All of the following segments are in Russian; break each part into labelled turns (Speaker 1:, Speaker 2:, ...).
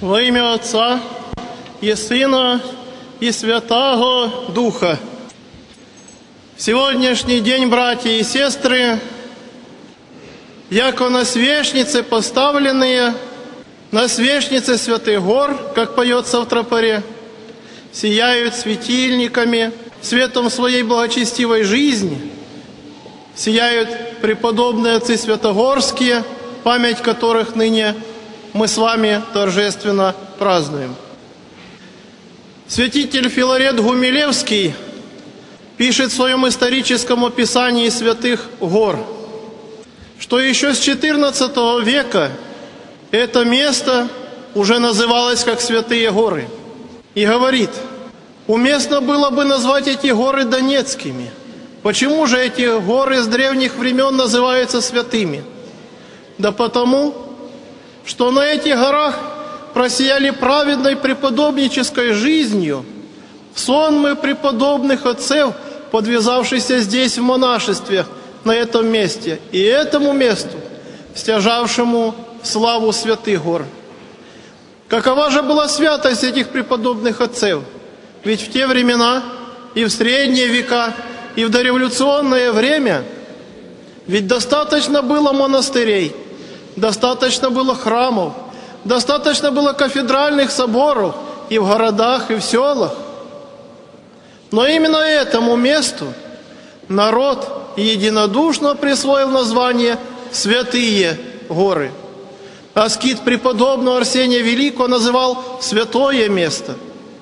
Speaker 1: Во ім'я Отця і Сина и Святого Духа. В сегодняшний день, братья и сестры, яко насвечницы поставленные, насвечницы святых гор, как поется в тропаре, сияют светильниками, светом своей благочестивой жизни, сияют преподобные отцы святогорские, память которых ныне мы с вами торжественно празднуем. Святитель Филарет Гумилевский пишет в своем историческом описании святых гор, что еще с XIV века это место уже называлось как Святые горы. И говорит, уместно было бы назвать эти горы Донецкими. Почему же эти горы с древних времен называются святыми? Да потому, что на этих горах просияли праведной преподобнической жизнью сонмы преподобных отцев, подвязавшихся здесь в монашестве, на этом месте, и этому месту, стяжавшему славу святых гор. Какова же была святость этих преподобных отцев? Ведь в те времена, и в средние века, и в дореволюционное время, ведь достаточно было монастырей, достаточно было храмов, достаточно было кафедральных соборов и в городах, и в селах. Но именно этому месту народ единодушно присвоил название «Святые горы». Аскит преподобного Арсения Великого называл «святое место».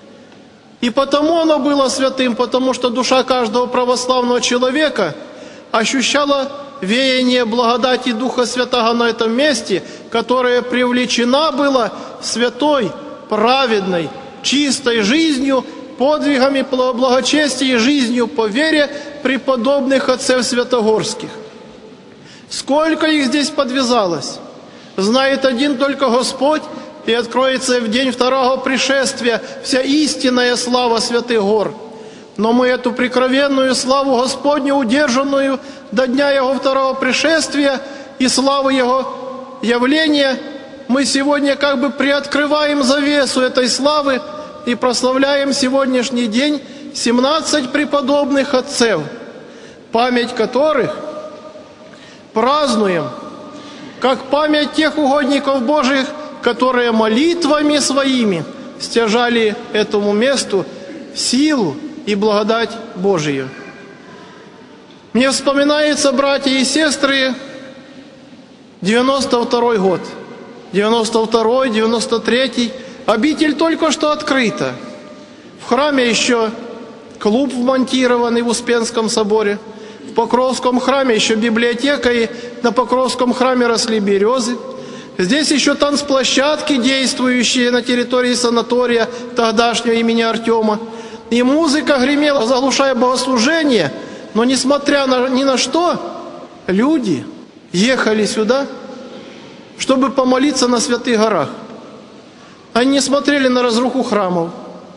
Speaker 1: И потому оно было святым, потому что душа каждого православного человека ощущала веяние благодати Духа Святого на этом месте, которое привлечена была святой, праведной, чистой жизнью, подвигами благочестия и жизнью по вере преподобных отцев святогорских. Сколько их здесь подвязалось, знает один только Господь, и откроется в день второго пришествия вся истинная слава святых гор. Но мы эту прикровенную славу Господню, удержанную до дня Его второго пришествия и славы Его явления, мы сегодня как бы приоткрываем завесу этой славы и прославляем сегодняшний день 17 преподобных отцев, память которых празднуем, как память тех угодников Божьих, которые молитвами своими стяжали этому месту силу и благодать Божию. Мне вспоминается, братья и сестры, 92-й год, 92-й, 93-й, обитель только что открыта. В храме еще клуб вмонтированный в Успенском соборе, в Покровском храме еще библиотека, и на Покровском храме росли березы. Здесь еще танцплощадки, действующие на территории санатория тогдашнего имени Артема. И музыка гремела, заглушая богослужение, но несмотря ни на что, люди ехали сюда, чтобы помолиться на святых горах. Они не смотрели на разруху храмов.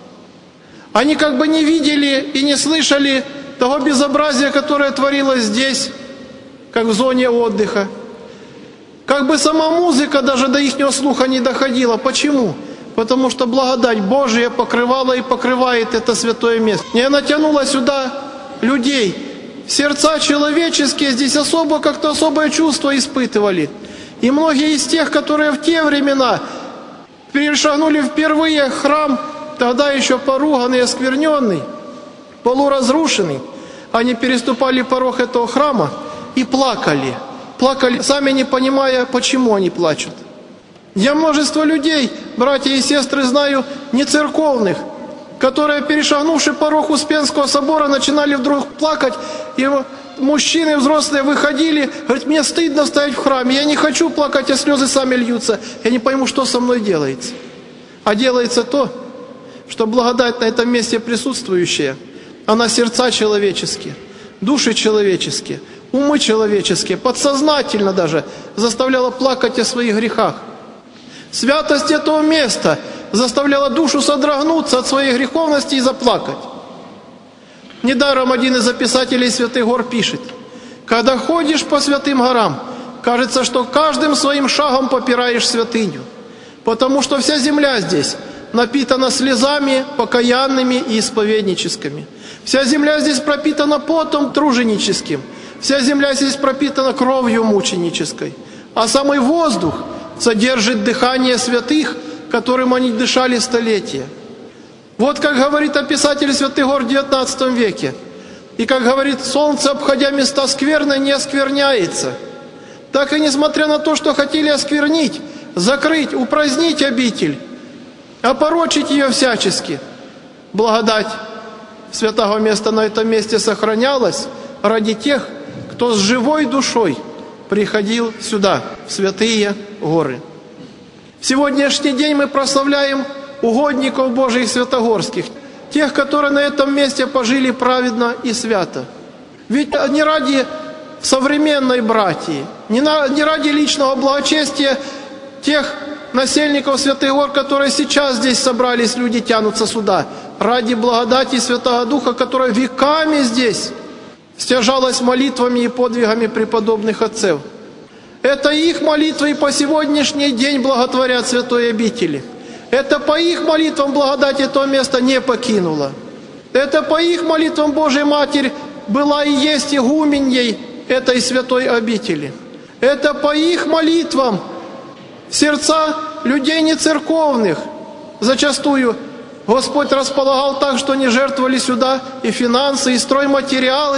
Speaker 1: Они как бы не видели и не слышали того безобразия, которое творилось здесь, как в зоне отдыха. Как бы сама музыка даже до ихнего слуха не доходила. Почему? Потому что благодать Божия покрывала и покрывает это святое место. И она тянула сюда людей. Сердца человеческие здесь как-то особое чувство испытывали. И многие из тех, которые в те времена перешагнули впервые храм, тогда еще поруганный, оскверненный, полуразрушенный, они переступали порог этого храма и плакали. Плакали, сами не понимая, почему они плачут. Я множество людей, братья и сестры, знаю, не церковных, которые, перешагнувши порог Успенского собора, начинали вдруг плакать, и мужчины взрослые выходили, говорят, мне стыдно стоять в храме, я не хочу плакать, а слезы сами льются, я не пойму, что со мной делается. А делается то, что благодать на этом месте присутствующая, она сердца человеческие, души человеческие, умы человеческие, подсознательно даже заставляла плакать о своих грехах. Святость этого места заставляла душу содрогнуться от своей греховности и заплакать. Недаром один из описателей святых гор пишет: когда ходишь по святым горам, кажется, что каждым своим шагом попираешь святыню. потому что вся земля здесь напитана слезами покаянными и исповедническими. Вся земля здесь пропитана потом труженическим. Вся земля здесь пропитана кровью мученической. А самый воздух содержит дыхание святых, которым они дышали столетия. Вот как говорит описатель Святых Гор в XIX веке. И как говорит, солнце, обходя места скверные, не оскверняется. Так и несмотря на то, что хотели осквернить, закрыть, упразднить обитель, опорочить ее всячески, благодать святого места на этом месте сохранялась ради тех, кто с живой душой приходил сюда, в святые горы. В сегодняшний день мы прославляем угодников Божьих святогорских, тех, которые на этом месте пожили праведно и свято. Ведь не ради современной братьи, не ради личного благочестия тех насельников Святых Гор, которые сейчас здесь собрались, люди тянутся сюда, ради благодати Святого Духа, которая веками здесь стяжалась молитвами и подвигами преподобных отцев. Это их молитвы и по сегодняшний день благотворят святой обители. Это по их молитвам благодать этого места не покинула. Это по их молитвам Божья Матерь была и есть игуменьей этой святой обители. Это по их молитвам сердца людей нецерковных зачастую Господь располагал так, что они жертвовали сюда и финансы, и стройматериалы,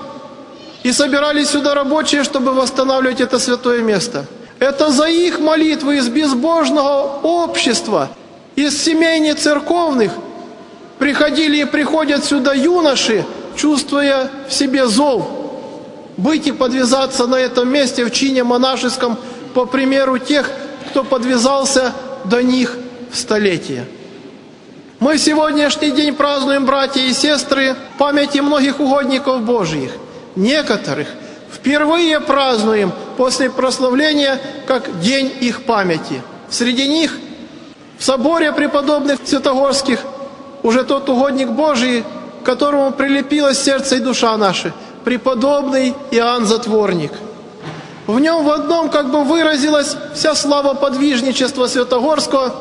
Speaker 1: и собирались сюда рабочие, чтобы восстанавливать это святое место. Это за их молитвы из безбожного общества, из семей нецерковных приходили и приходят сюда юноши, чувствуя в себе зов, быть и подвязаться на этом месте в чине монашеском, по примеру тех, кто подвязался до них в столетия. Мы в сегодняшний день празднуем, братья и сестры, памяти многих угодников Божьих. Некоторых впервые празднуем после прославления как день их памяти. Среди них в соборе преподобных святогорских уже тот угодник Божий, к которому прилепилось сердце и душа наши, преподобный Иоанн Затворник. В нем в одном как бы выразилась вся слава подвижничества святогорского,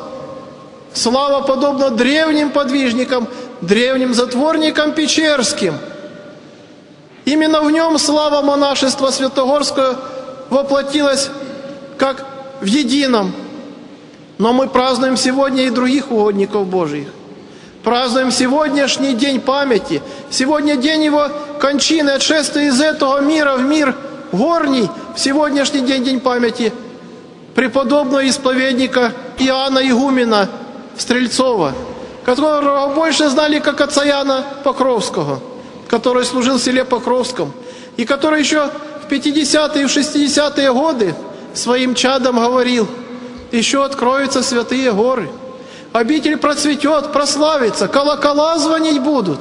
Speaker 1: слава подобно древним подвижникам, древним затворникам печерским. Именно в нем слава монашества святогорского воплотилась как в едином. Но мы празднуем сегодня и других угодников Божьих. Празднуем сегодняшний день памяти, сегодня день его кончины, отшествия из этого мира в мир горний, в сегодняшний день памяти преподобного исповедника Иоанна Игумена Стрельцова, которого больше знали как отца Иоанна Покровского, который служил в селе Покровском, и который еще в 50-е и в 60-е годы своим чадом говорил: еще откроются святые горы, обитель процветет, прославится, колокола звонить будут.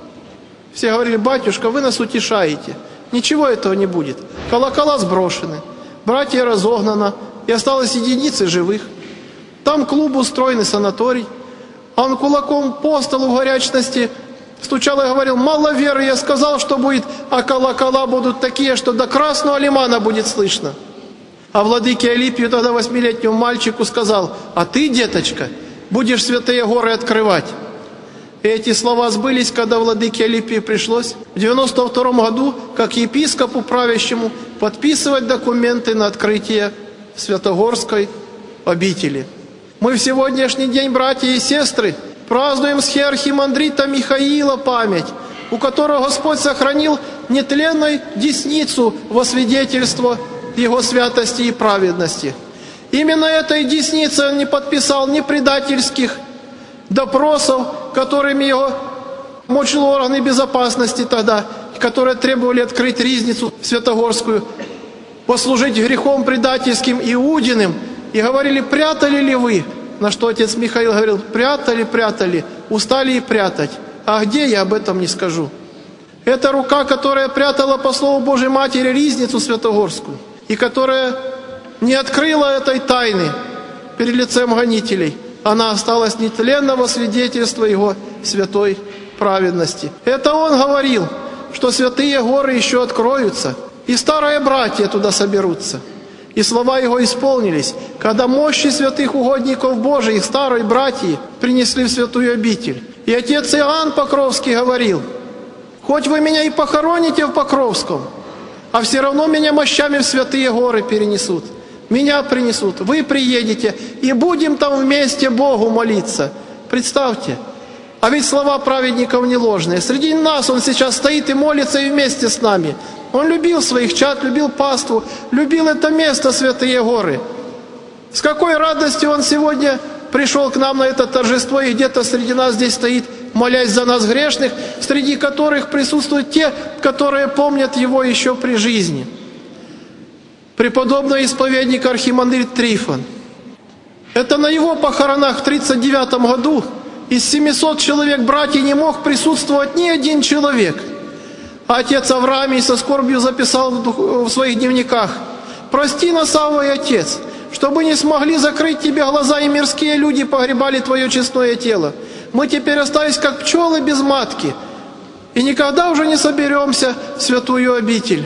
Speaker 1: Все говорили: батюшка, вы нас утешаете. Ничего этого не будет. Колокола сброшены, братья разогнано, и осталось единицы живых. Там клуб устроенный, санаторий. А он кулаком по столу в горячности стучал и говорил: мало веры, я сказал, что будет, а колокола будут такие, что до Красного Лимана будет слышно. А владыке Алипию, тогда 8-летнему мальчику, сказал: а ты, деточка, будешь святые горы открывать. И эти слова сбылись, когда владыке Алипию пришлось в 92 году, как епископу правящему, подписывать документы на открытие Святогорской обители. Мы в сегодняшний день, братья и сестры, празднуем с архимандрита Михаила память, у которого Господь сохранил нетленную десницу во свидетельство Его святости и праведности. Именно этой деснице он не подписал ни предательских допросов, которыми его мучили органы безопасности тогда, которые требовали открыть ризницу святогорскую, послужить грехом предательским Иудиным, и говорили: прятали ли вы? На что отец Михаил говорил: прятали, устали и прятать. А где, я об этом не скажу. Это рука, которая прятала по слову Божьей Матери ризницу святогорскую, и которая не открыла этой тайны перед лицем гонителей, она осталась нетленного свидетельства Его святой праведности. Это Он говорил, что святые горы еще откроются, и старые братья туда соберутся. И слова его исполнились, когда мощи святых угодников Божиих, старой братьи, принесли в святую обитель. И отец Иоанн Покровский говорил: «Хоть вы меня и похороните в Покровском, а все равно меня мощами в святые горы перенесут. Меня принесут, вы приедете, и будем там вместе Богу молиться». Представьте, а ведь слова праведников не ложные. Среди нас он сейчас стоит и молится и вместе с нами. Он любил своих чад, любил паству, любил это место, святые горы. С какой радостью он сегодня пришел к нам на это торжество, и где-то среди нас здесь стоит, молясь за нас грешных, среди которых присутствуют те, которые помнят его еще при жизни. Преподобный исповедник архимандрит Трифон. Это на его похоронах в 1939 году из 700 человек братьев не мог присутствовать ни один человек. А отец Авраамий со скорбью записал в своих дневниках: «Прости нас, Авва и Отец, чтобы не смогли закрыть тебе глаза, и мирские люди погребали твое честное тело. Мы теперь остались как пчелы без матки, и никогда уже не соберемся в святую обитель».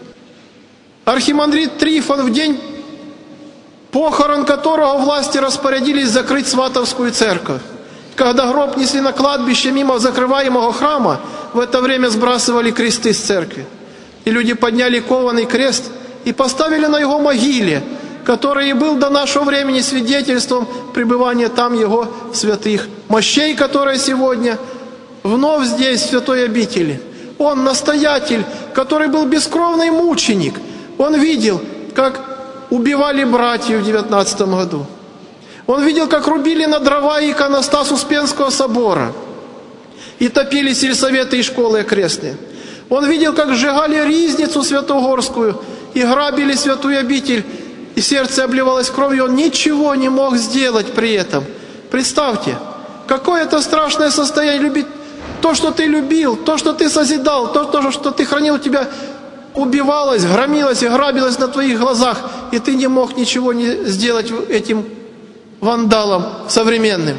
Speaker 1: Архимандрит Трифон, в день похорон которого власти распорядились закрыть Сватовскую церковь. Когда гроб несли на кладбище мимо закрываемого храма, в это время сбрасывали кресты с церкви. И люди подняли кованый крест и поставили на его могиле, который и был до нашего времени свидетельством пребывания там его святых мощей, которые сегодня вновь здесь, в святой обители. Он настоятель, который был бескровный мученик. Он видел, как убивали братьев в 19 году. Он видел, как рубили на дрова иконостас Успенского собора и топили сельсоветы и школы окрестные. Он видел, как сжигали ризницу Святогорскую и грабили святую обитель, и сердце обливалось кровью. Он ничего не мог сделать при этом. Представьте, какое это страшное состояние — любить то, что ты любил, то, что ты созидал, то, что ты хранил у тебя, убивалось, громилось и грабилось на твоих глазах, и ты не мог ничего не сделать этим вандалам современным.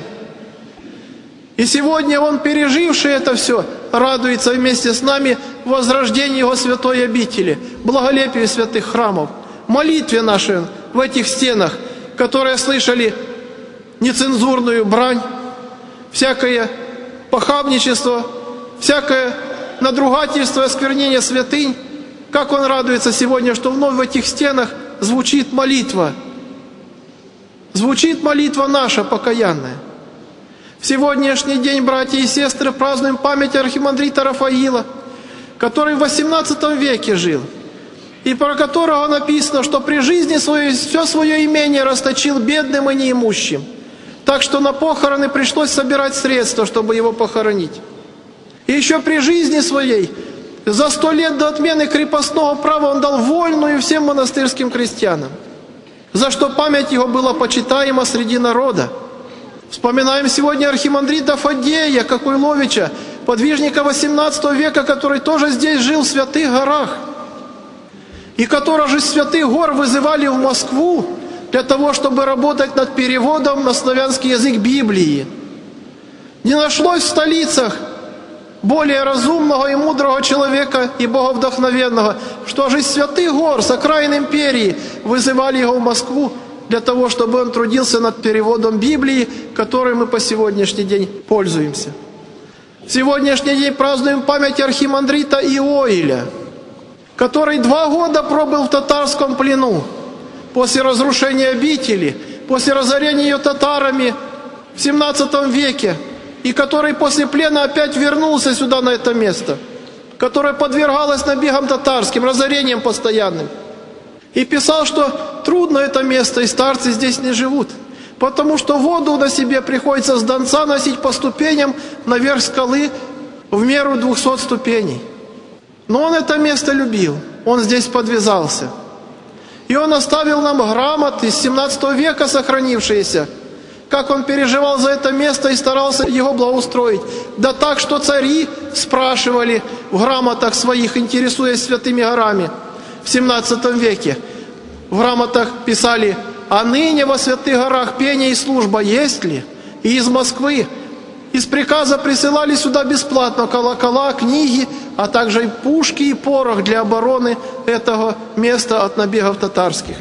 Speaker 1: И сегодня он, переживший это все, радуется вместе с нами в возрождении его святой обители, благолепию святых храмов, молитве нашей в этих стенах, которые слышали нецензурную брань, всякое похабничество, всякое надругательство, осквернение святынь. Как он радуется сегодня, что вновь в этих стенах звучит молитва. Звучит молитва наша покаянная. В сегодняшний день, братья и сестры, празднуем память архимандрита Рафаила, который в XVIII веке жил, и про которого написано, что при жизни своей все свое имение расточил бедным и неимущим, так что на похороны пришлось собирать средства, чтобы его похоронить. И еще при жизни своей, за 100 лет до отмены крепостного права, он дал вольную всем монастырским крестьянам, за что память его была почитаема среди народа. Вспоминаем сегодня архимандрита Фадея Кокуйловича, подвижника XVIII века, который тоже здесь жил в Святых горах, и которого же с Святых гор вызывали в Москву для того, чтобы работать над переводом на славянский язык Библии. Не нашлось в столицах более разумного и мудрого человека и боговдохновенного, что же из Святых гор, с окраин империи, вызывали его в Москву для того, чтобы он трудился над переводом Библии, которой мы по сегодняшний день пользуемся. В сегодняшний день празднуем память архимандрита Иоиля, который 2 года пробыл в татарском плену после разрушения обители, после разорения ее татарами в 17 веке, и который после плена опять вернулся сюда, на это место, которое подвергалось набегам татарским, разорениям постоянным. И писал, что трудно это место, и старцы здесь не живут, потому что воду на себе приходится с Донца носить по ступеням наверх скалы в меру 200 ступеней. Но он это место любил, он здесь подвязался. И он оставил нам грамоты из 17 века сохранившиеся, как он переживал за это место и старался его благоустроить. Да так, что цари спрашивали в грамотах своих, интересуясь святыми горами, в 17 веке. В грамотах писали: «А ныне во святых горах пение и служба есть ли?» И из Москвы, из приказа присылали сюда бесплатно колокола, книги, а также и пушки и порох для обороны этого места от набегов татарских.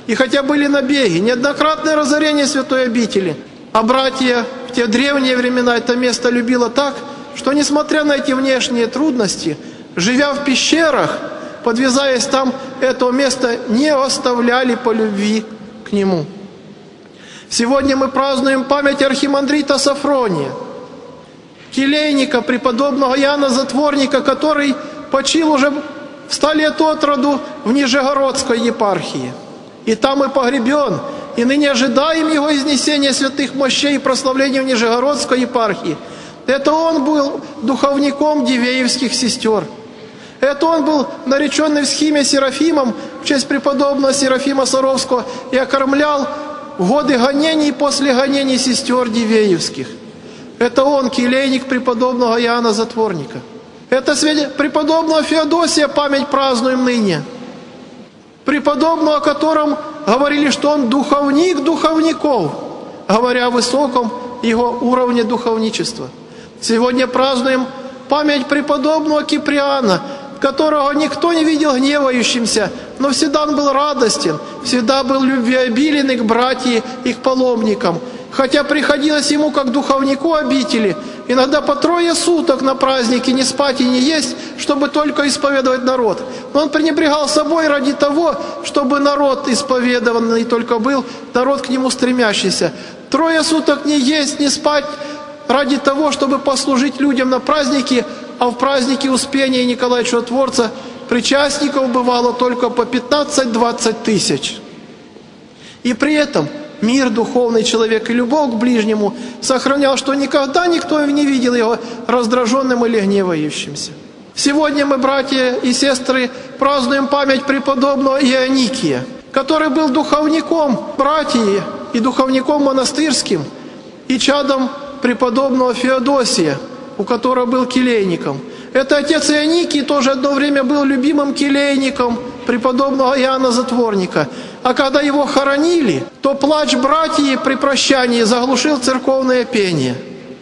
Speaker 1: И хотя были набеги, неоднократное разорение святой обители, а братья в те древние времена это место любило так, что, несмотря на эти внешние трудности, живя в пещерах, подвязаясь там, это место не оставляли по любви к нему. Сегодня мы празднуем память архимандрита Сафрония, келейника, преподобного Иоанна Затворника, который почил уже в 100 лет от роду в Нижегородской епархии. И там и погребен, и ныне ожидаем его изнесения святых мощей и прославления в Нижегородской епархии. Это он был духовником Дивеевских сестер. Это он был нареченный в схиме Серафимом в честь преподобного Серафима Саровского и окормлял в годы гонений и после гонений сестер Дивеевских. Это он, келейник преподобного Иоанна Затворника. Это преподобного Феодосия память празднуем ныне. Преподобного, о котором говорили, что он духовник духовников, говоря о высоком его уровне духовничества. Сегодня празднуем память преподобного Киприана, которого никто не видел гневающимся, но всегда он был радостен, всегда был любвеобилен и к братьям, и к паломникам. Хотя приходилось ему, как духовнику обители, иногда по 3 суток на праздники не спать и не есть, чтобы только исповедовать народ. Но он пренебрегал собой ради того, чтобы народ исповедованный только был, народ к нему стремящийся. 3 суток не есть, не спать ради того, чтобы послужить людям на праздники, а в празднике Успения Николая Чудотворца причастников бывало только по 15-20 тысяч. И при этом мир духовный человек и любовь к ближнему сохранял, что никогда никто не видел его раздраженным или гневающимся. Сегодня мы, братья и сестры, празднуем память преподобного Ионикия, который был духовником братьев и духовником монастырским, и чадом преподобного Феодосия, у которого был келейником. Это отец Ионикий тоже одно время был любимым келейником преподобного Иоанна Затворника. А когда его хоронили, то плач братьев при прощании заглушил церковное пение.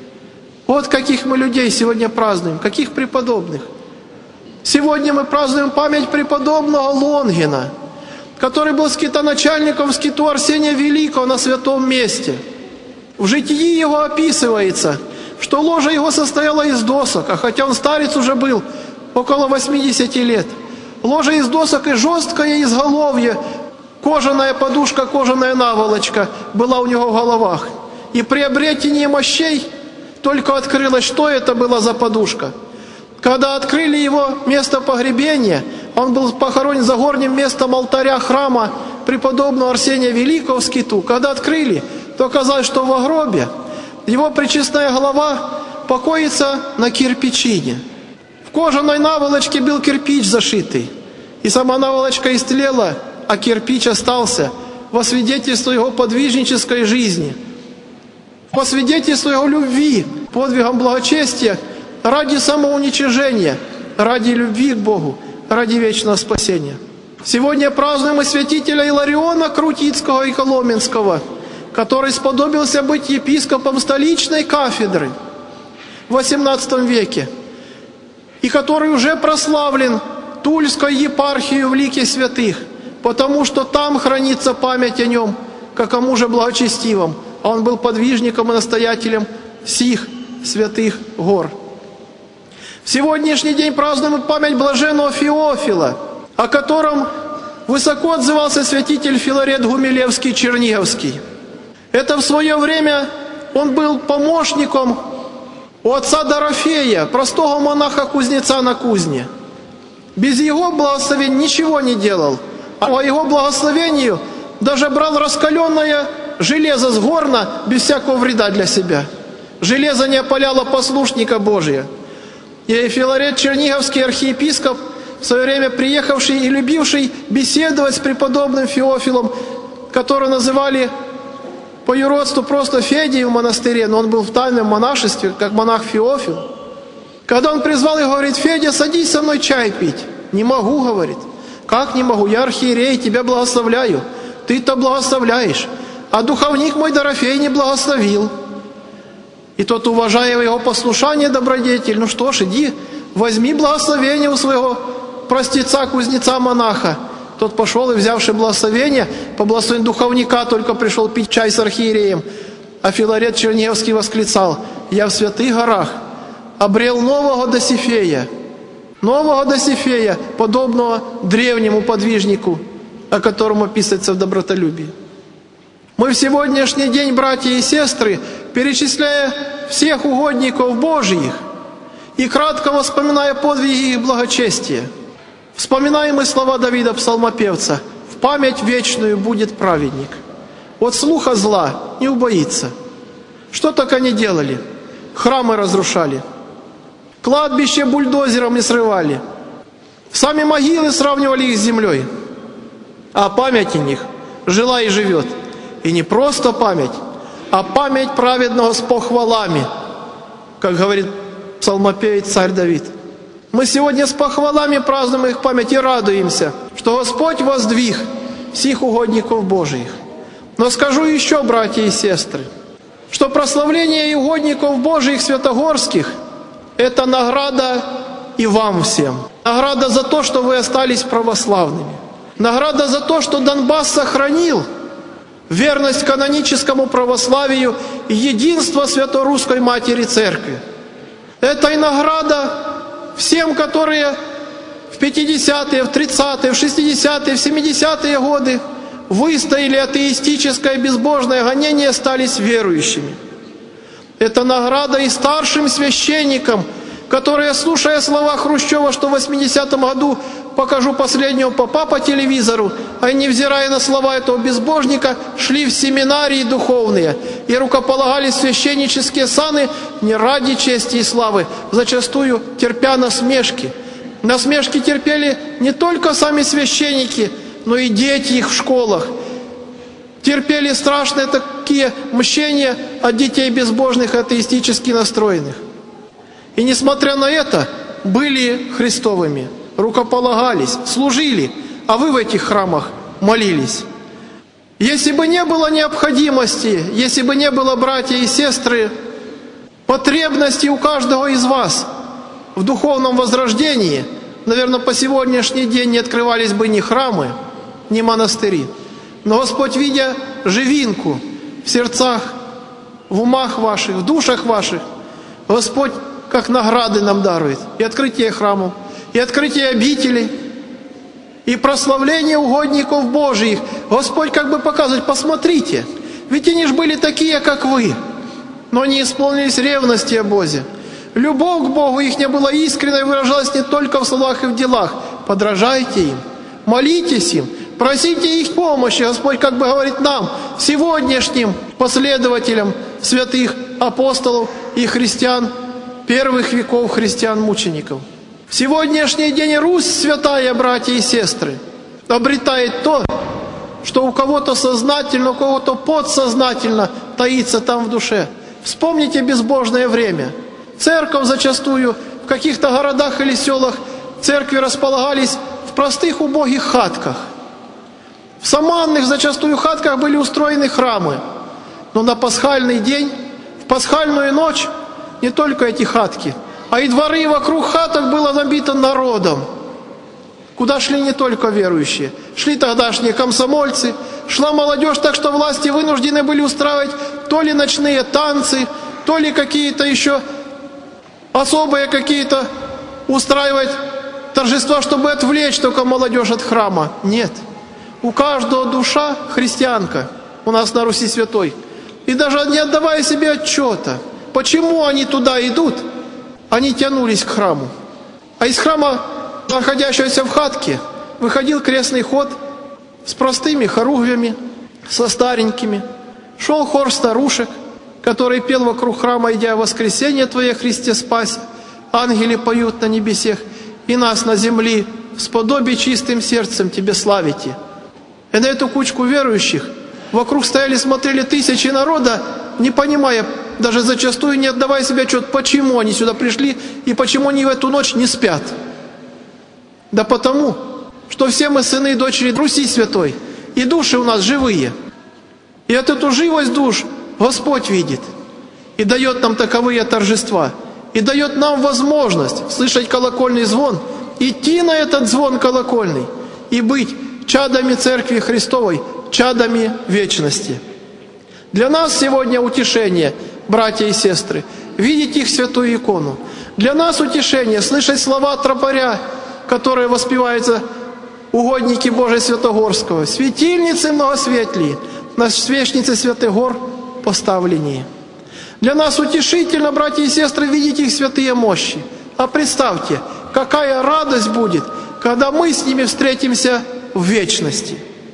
Speaker 1: Вот каких мы людей сегодня празднуем, каких преподобных. Сегодня мы празднуем память преподобного Лонгина, который был скитоначальником в скиту Арсения Великого на святом месте. В житии его описывается, что ложа его состояла из досок, а хотя он старец уже был, около 80 лет. Ложа из досок и жесткое изголовье, кожаная подушка, кожаная наволочка была у него в головах. И при обретении мощей только открылось, что это была за подушка. Когда открыли его место погребения, он был похоронен за горним местом алтаря храма преподобного Арсения Великого в скиту. Когда открыли, то оказалось, что в гробе его пречестная голова покоится на кирпичине. В кожаной наволочке был кирпич зашитый, и сама наволочка истлела, а кирпич остался во свидетельство его подвижнической жизни, по свидетельству его любви, подвигом благочестия, ради самоуничижения, ради любви к Богу, ради вечного спасения. Сегодня празднуем и святителя Илариона Крутицкого и Коломенского, который сподобился быть епископом столичной кафедры в XVIII веке, и который уже прославлен Тульской епархией в лике святых, потому что там хранится память о нем, как о муже благочестивом, а он был подвижником и настоятелем сих святых гор. В сегодняшний день празднуем память блаженного Феофила, о котором высоко отзывался святитель Филарет Гумилевский-Черниговский. Это в свое время он был помощником у отца Дорофея, простого монаха-кузнеца на кузне. Без его благословения ничего не делал, а по его благословению даже брал раскаленное железо с горна без всякого вреда для себя. Железо не опаляло послушника Божия. И Филарет Черниговский архиепископ, в свое время приехавший и любивший беседовать с преподобным Феофилом, которого называли по юродству просто Федей в монастыре, но он был в тайном монашестве, как монах Феофил. Когда он призвал и говорит: «Федя, садись со мной чай пить». «Не могу», говорит. «Как не могу? Я архиерей, тебя благословляю». «Ты-то благословляешь, а духовник мой Дорофей не благословил». И тот, уважая его послушание, добродетель: «Ну что ж, иди, возьми благословение у своего простеца-кузнеца-монаха, Тот пошел и, взявший благословение, по благословению духовника только пришел пить чай с архиереем. А Филарет Чернигівський восклицал: «Я в святых горах обрел нового Досифея, подобного древнему подвижнику, о котором описывается в добротолюбии». Мы в сегодняшний день, братья и сестры, перечисляя всех угодников Божьих и кратко вспоминая подвиги их благочестия, вспоминаем и слова Давида, псалмопевца: «В память вечную будет праведник». От слуха зла не убоится. Что так они делали? Храмы разрушали, кладбище бульдозером не срывали, сами могилы сравнивали их с землей, а память о них жила и живет. И не просто память, а память праведного с похвалами, как говорит псалмопевец царь Давид. Мы сегодня с похвалами празднуем их память и радуемся, что Господь воздвиг всех угодников Божиих. Но скажу еще, братья и сестры, что прославление угодников Божиих святогорских – это награда и вам всем. Награда за то, что вы остались православными. Награда за то, что Донбасс сохранил верность каноническому православию и единство Святорусской Матери Церкви. Это и награда всем, которые в 50-е, в 30-е, в 60-е, в 70-е годы выстояли атеистическое безбожное гонение и остались верующими. Это награда и старшим священникам, которые, слушая слова Хрущева, что в 80-м году покажу последнего попа по телевизору, а невзирая на слова этого безбожника, шли в семинарии духовные и рукополагали священнические саны не ради чести и славы, зачастую терпя насмешки. Насмешки терпели не только сами священники, но и дети их в школах. Терпели страшные такие мщения от детей безбожных и атеистически настроенных. И несмотря на это, были Христовыми, рукополагались, служили, а вы в этих храмах молились. Если бы не было необходимости, если бы не было, братья и сестры, потребности у каждого из вас в духовном возрождении, наверное, по сегодняшний день не открывались бы ни храмы, ни монастыри. Но Господь, видя живинку в сердцах, в умах ваших, в душах ваших, Господь как награды нам дарует и открытие храмов, и открытие обителей, и прославление угодников Божиих. Господь как бы показывает: посмотрите, ведь они же были такие, как вы, но не исполнились ревности о Боге. Любовь к Богу их не была искренней, выражалась не только в словах и в делах. Подражайте им, молитесь им, просите их помощи. Господь как бы говорит нам, сегодняшним последователям святых апостолов и христиан, первых веков христиан-мучеников. В сегодняшний день Русь святая, братья и сестры, обретает то, что у кого-то сознательно, у кого-то подсознательно таится там в душе. Вспомните безбожное время. Церковь зачастую в каких-то городах или селах, церкви располагались в простых убогих хатках. В саманных зачастую хатках были устроены храмы. Но на пасхальный день, в пасхальную ночь, не только эти хатки, а и дворы вокруг хаток было набито народом, куда шли не только верующие. Шли тогдашние комсомольцы, шла молодежь, так что власти вынуждены были устраивать то ли ночные танцы, то ли какие-то еще особые какие-то устраивать торжества, чтобы отвлечь только молодежь от храма. Нет. У каждого душа христианка у нас на Руси святой. И даже не отдавая себе отчета, почему они туда идут, они тянулись к храму. А из храма, находящегося в хатке, выходил крестный ход с простыми хоругвями, со старенькими. Шел хор старушек, который пел вокруг храма, идя: «Воскресение Твое, Христе, спаси, ангели поют на небесех, и нас на земле сподоби чистым сердцем Тебе славите». И на эту кучку верующих вокруг стояли, смотрели тысячи народа, не понимая, даже зачастую не отдавая себе отчет, почему они сюда пришли и почему они в эту ночь не спят. Да потому, что все мы сыны и дочери Руси Святой, и души у нас живые. И от эту живость душ Господь видит и дает нам таковые торжества, и дает нам возможность слышать колокольный звон, идти на этот звон колокольный и быть чадами Церкви Христовой, чадами вечности. Для нас сегодня утешение, братья и сестры, видеть их святую икону. Для нас утешение слышать слова тропаря, которые воспеваются угодники Божий Святогорского. Светильницы многосветлые, на свечнице святых гор поставленные. Для нас утешительно, братья и сестры, видеть их святые мощи. А представьте, какая радость будет, когда мы с ними встретимся в вечности.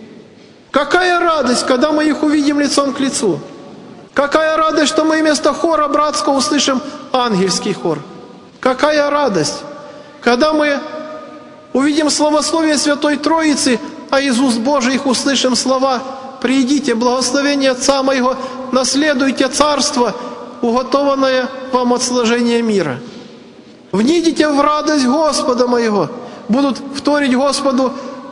Speaker 1: Какая радость, когда мы их увидим лицом к лицу. Какая радость, что мы вместо хора братского услышим ангельский хор. Какая радость, когда мы увидим славословие Святой Троицы, а из уст Божиих услышим слова: «Приидите, благословение Отца Моего, наследуйте царство, уготованное вам от сложения мира. Внидите в радость Господа моего». Будут вторить Господу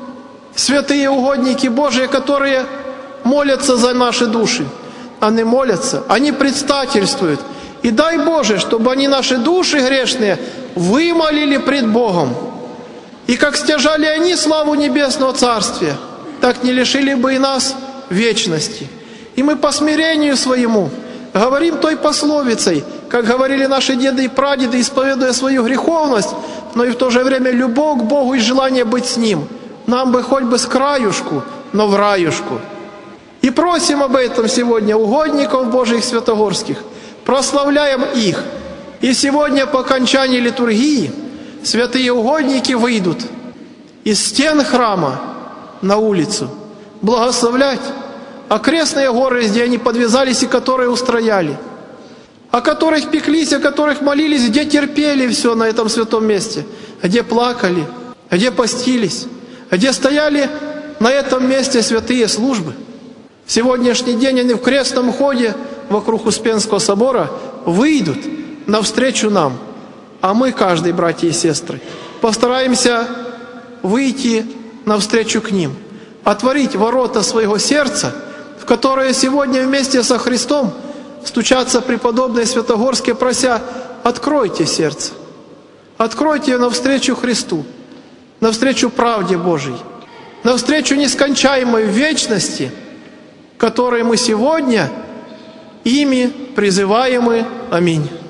Speaker 1: святые угодники Божии, которые молятся за наши души. Они молятся, они предстательствуют. И дай Боже, чтобы они наши души грешные вымолили пред Богом. И как стяжали они славу Небесного Царствия, так не лишили бы и нас вечности. И мы по смирению своему говорим той пословицей, как говорили наши деды и прадеды, исповедуя свою греховность, но и в то же время любовь к Богу и желание быть с Ним. Нам бы хоть бы с краюшку, но в раюшку. И просим об этом сегодня угодников Божьих святогорских, прославляем их. И сегодня по окончании литургии святые угодники выйдут из стен храма на улицу благословлять окрестные горы, где они подвязались и которые устрояли, о которых пеклись, о которых молились, где терпели все на этом святом месте, где плакали, где постились, где стояли на этом месте святые службы. В сегодняшний день они в крестном ходе вокруг Успенского собора выйдут навстречу нам. А мы, каждый, братья и сестры, постараемся выйти навстречу к ним, отворить ворота своего сердца, в которые сегодня вместе со Христом стучатся преподобные святогорские, прося: откройте сердце, откройте навстречу Христу, навстречу правде Божией, навстречу нескончаемой вечности, которой мы сегодня ими призываемы. Аминь.